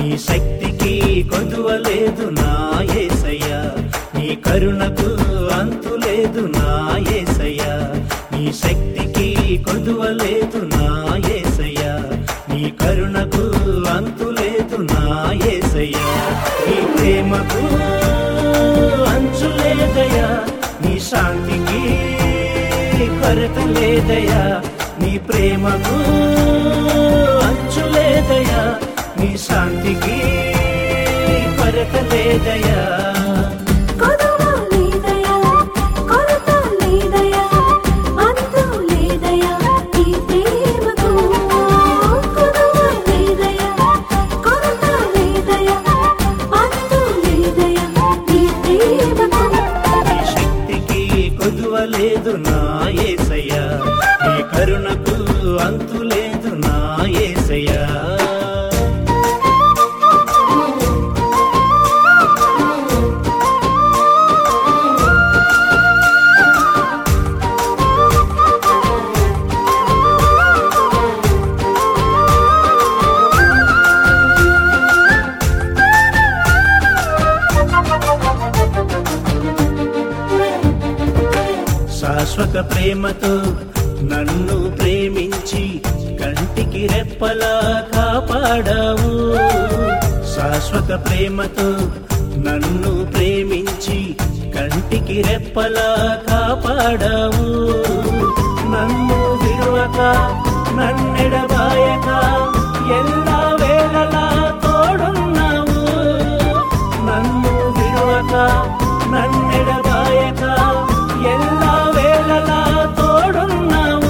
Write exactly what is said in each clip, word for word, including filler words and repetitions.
నీ శక్తికి కొదువలేదు నా యేసయ్యా, నీ కరుణకు అంతులేదు నా యేసయ్యా, నీ శక్తికి కొదువలేదు నా యేసయ్యా, నీ కరుణకు అంతులేదు నా యేసయ్యా, నీ ప్రేమకు అంచులేదయ్యా, నీ శాంతికి కొరత లేదయ్యా, నీ ప్రేమకు అంచులేదయ్యా, నీ శాంతికి కొరత లేదయ్యా. లేదు నా యేసయ్యా, నీ కరుణకు అంతులేదు నా యేసయ్యా. శాశ్వత ప్రేమతో నన్ను ప్రేమించి కంటికి రెప్పలా కాపాడావు, శాశ్వత ప్రేమతో నన్ను ప్రేమించి కంటికి రెప్పలా కాపాడావు, నన్ను విడువక నన్నెడబాయక ఎల్లా వేళలా తోడున్నావు, నన్ను విడువక నన్నెడబాయక ఎల్లా వేళలా తోడున్నావు.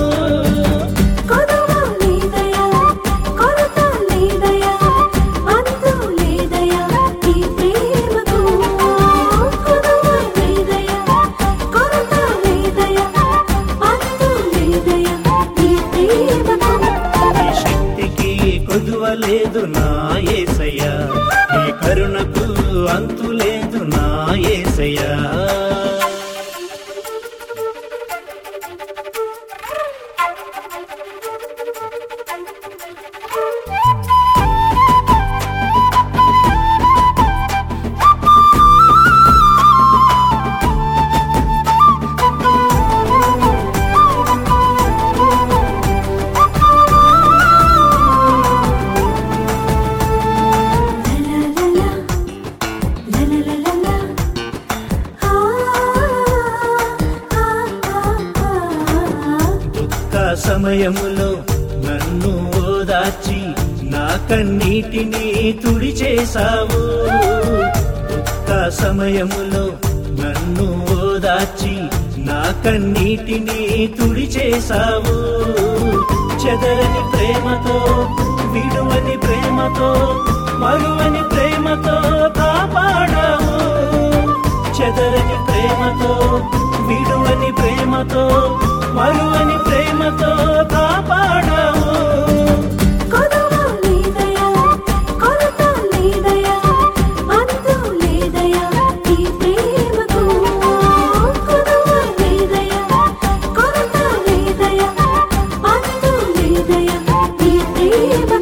నీ శక్తికి కొదువలేదు నా యేసయ్యా, నీ కరుణకు అంతులేదు నా యేసయ్యా. సమయములో నన్ను ఓదార్చి నా కన్నీటిని తుడిచేశావు, దుఃఖ సమయములో నన్ను ఓదార్చి నా కన్నీటిని తుడిచేశావు, చెదరని ప్రేమతో విడువని ప్రేమతో మరువని ప్రేమతో కాపాడావు, చెదరని ప్రేమతో విడువని ప్రేమతో మరువని ప్రేమతో కాపాడావు. ప్రేమ